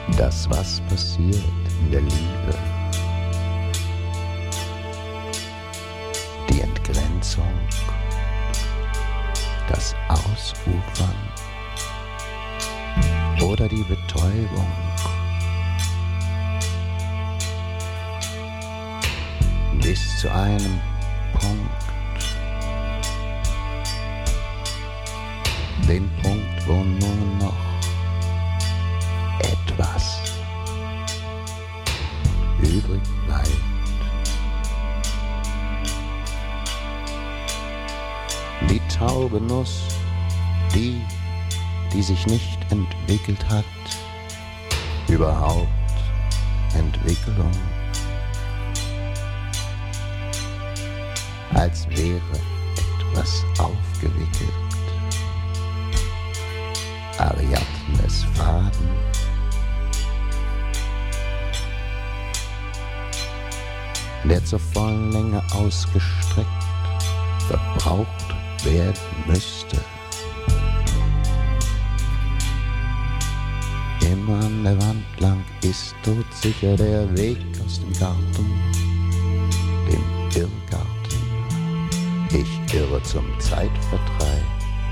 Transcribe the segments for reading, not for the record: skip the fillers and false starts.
Das, was passiert in der Liebe, die Entgrenzung, das Ausufern oder die Betäubung, bis zu einem Punkt, den Punkt, wo nur noch etwas übrig bleibt. Die taube Nuss, die sich nicht entwickelt hat, überhaupt Entwicklung, als wäre etwas aufgewickelt. Ariadnes Faden, der zur vollen Länge ausgestreckt verbraucht werden müsste. Immer an der Wand lang ist todsicher der Weg aus dem Garten, dem Irrgarten. Ich irre zum Zeitvertreib.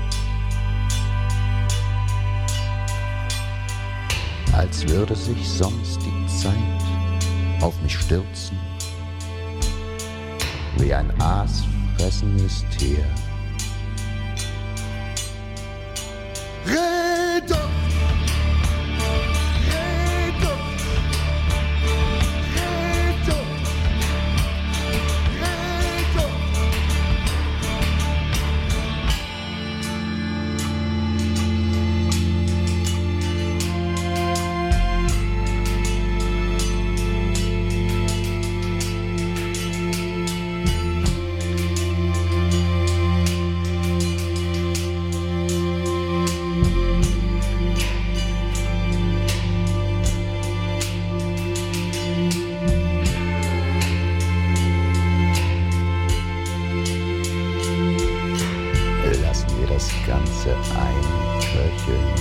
Als würde sich sonst die Zeit auf mich stürzen, wie ein aasfressendes Tier. Rede! Ganze einköcheln.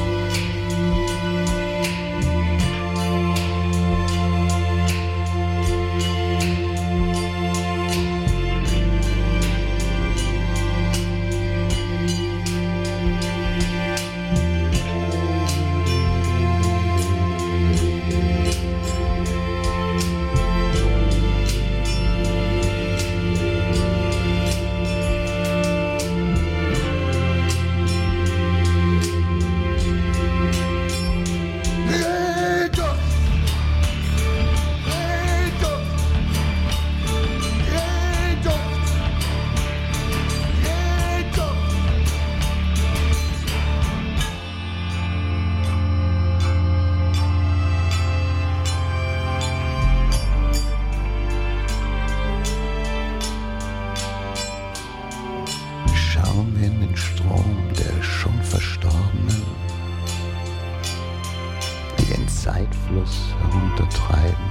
Zeitfluss heruntertreiben,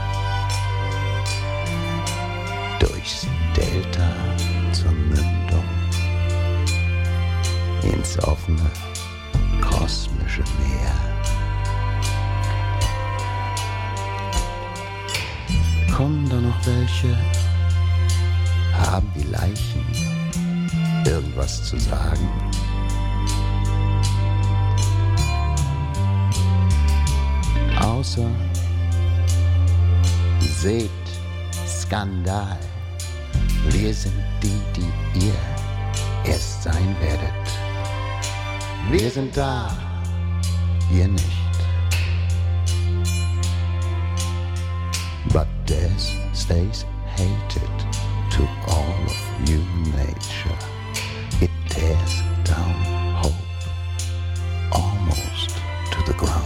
durchs Delta zur Mündung, ins offene kosmische Meer. Kommen da noch welche? Haben die Leichen irgendwas zu sagen? Außer seht, Skandal, wir sind die ihr erst sein werdet. Wir sind da, ihr nicht. But death stays hated to all of human nature. It tears down hope almost to the ground.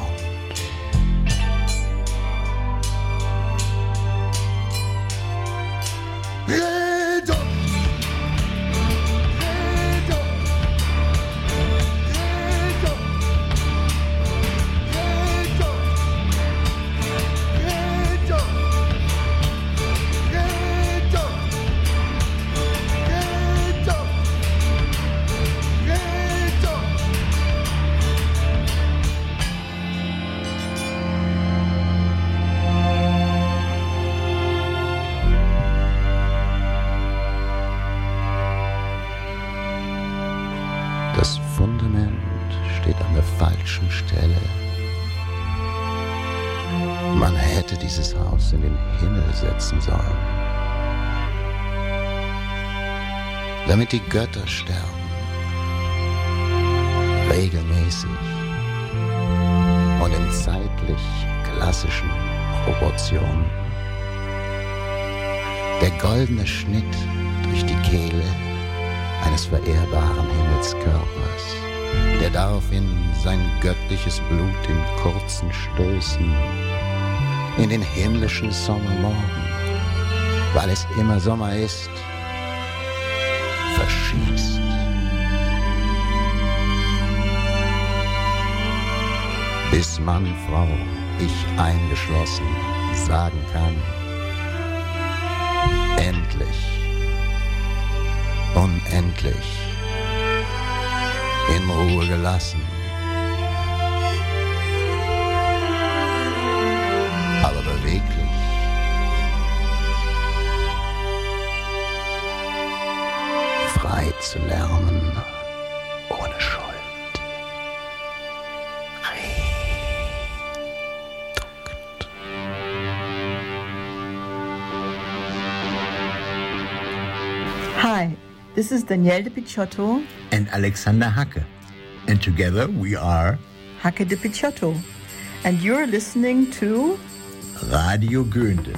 falschen Stelle. Man hätte dieses Haus in den Himmel setzen sollen, damit die Götter sterben, regelmäßig und in zeitlich klassischen Proportionen. Der goldene Schnitt durch die Kehle eines verehrbaren Himmelskörpers, der daraufhin sein göttliches Blut in kurzen Stößen in den himmlischen Sommermorgen, weil es immer Sommer ist, verschießt. Bis Mann, Frau, ich eingeschlossen, sagen kann, endlich, unendlich, in Ruhe gelassen. Aber beweglich. Frei zu lernen, ohne Schuld. Hi, this is Danielle de Picciotto and Alexander Hacke. And together we are Hacke de Picciotto. And you're listening to Radio Goenden.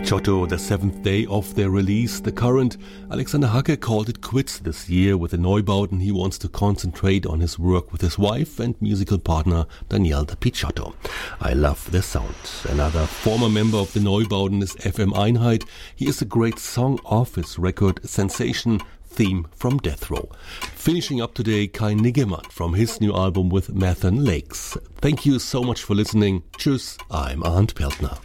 Picciotto, the seventh day of their release, The Current. Alexander Hacke called it quits this year with the Neubauten. He wants to concentrate on his work with his wife and musical partner Danielle Picciotto. I love the sound. Another former member of the Neubauten is FM Einheit. He is a great song off his record Sensation, Theme from Death Row. Finishing up today, Kai Niggemann from his new album with Mathan Lakes. Thank you so much for listening. Tschüss, I'm Arndt Peltner.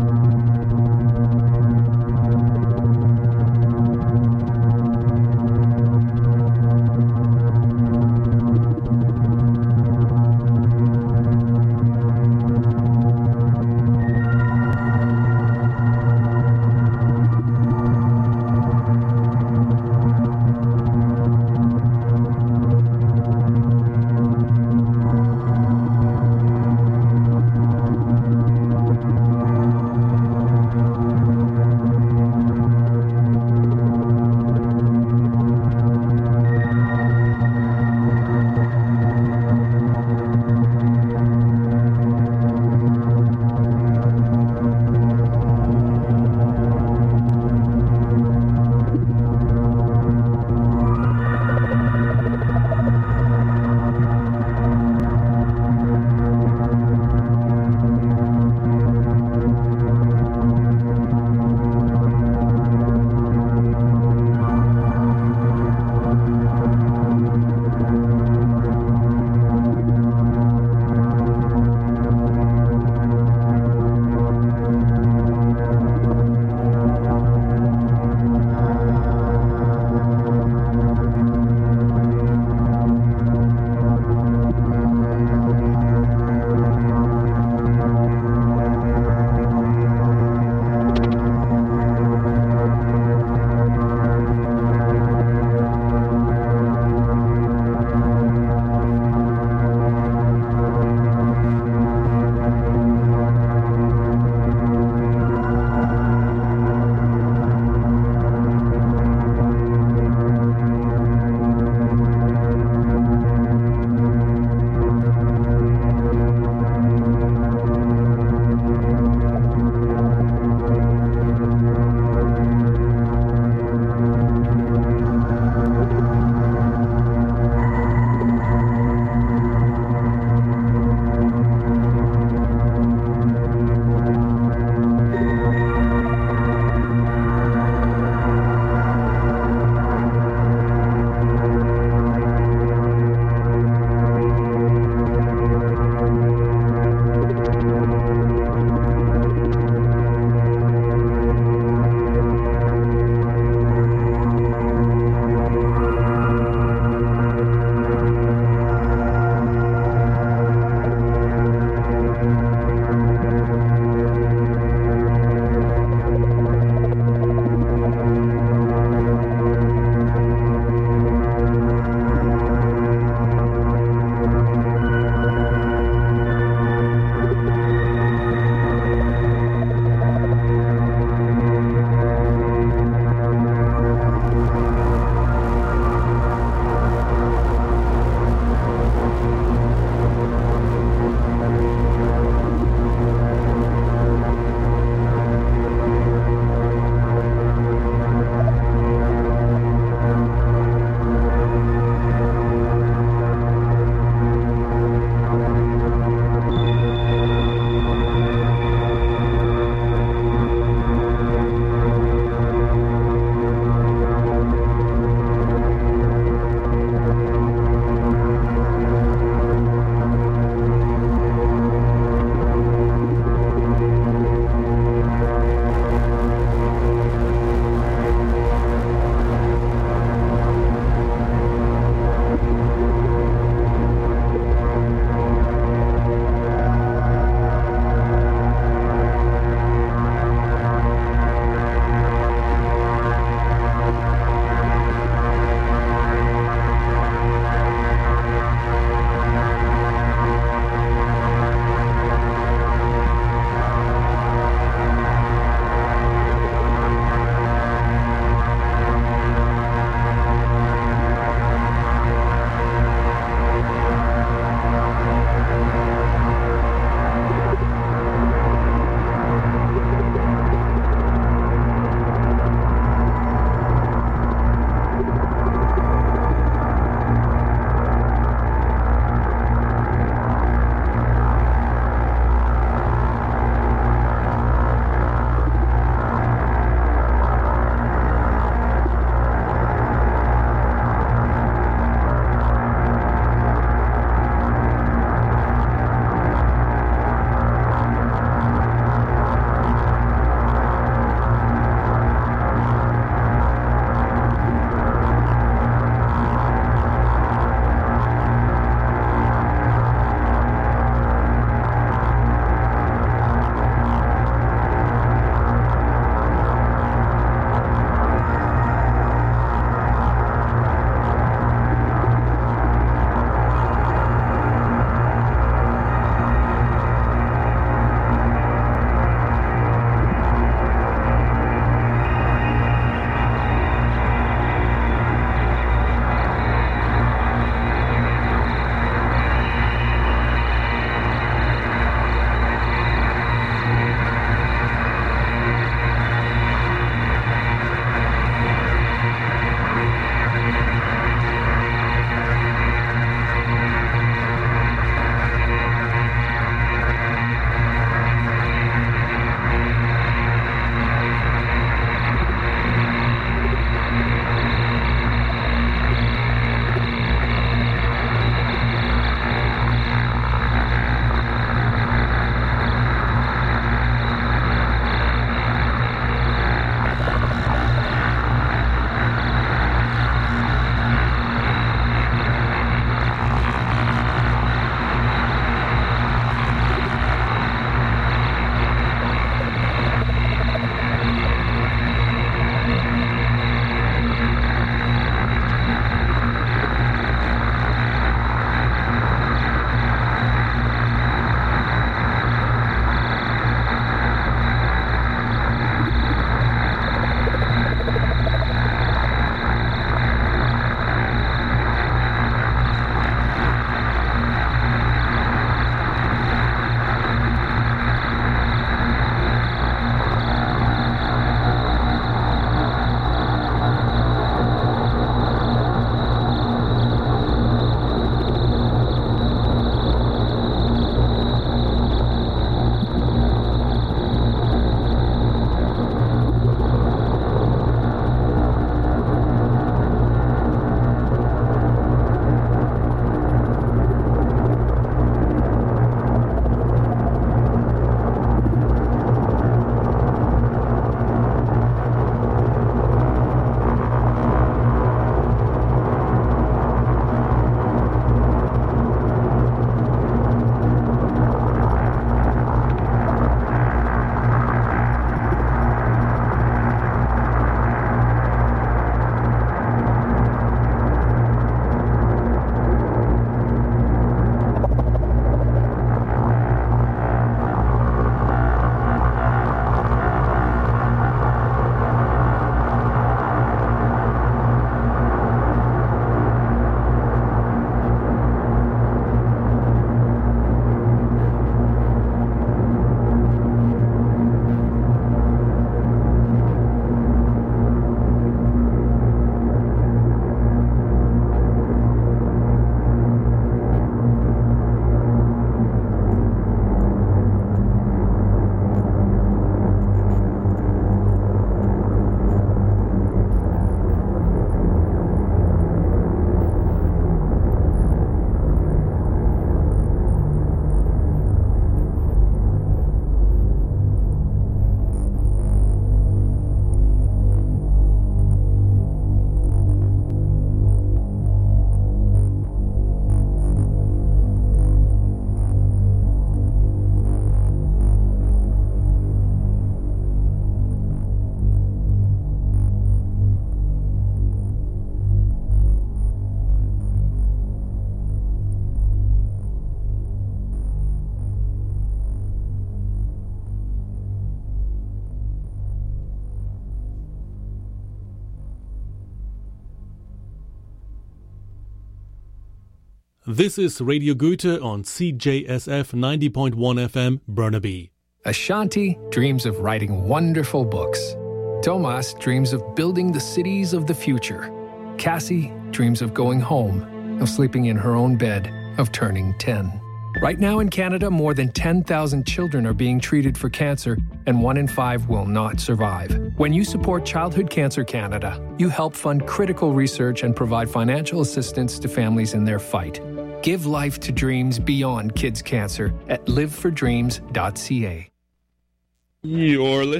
This is Radio Goethe on CJSF 90.1 FM, Burnaby. Ashanti dreams of writing wonderful books. Tomas dreams of building the cities of the future. Cassie dreams of going home, of sleeping in her own bed, of turning 10. Right now in Canada, more than 10,000 children are being treated for cancer, and 1 in 5 will not survive. When you support Childhood Cancer Canada, you help fund critical research and provide financial assistance to families in their fight. Give life to dreams beyond kids' cancer at livefordreams.ca. You're listening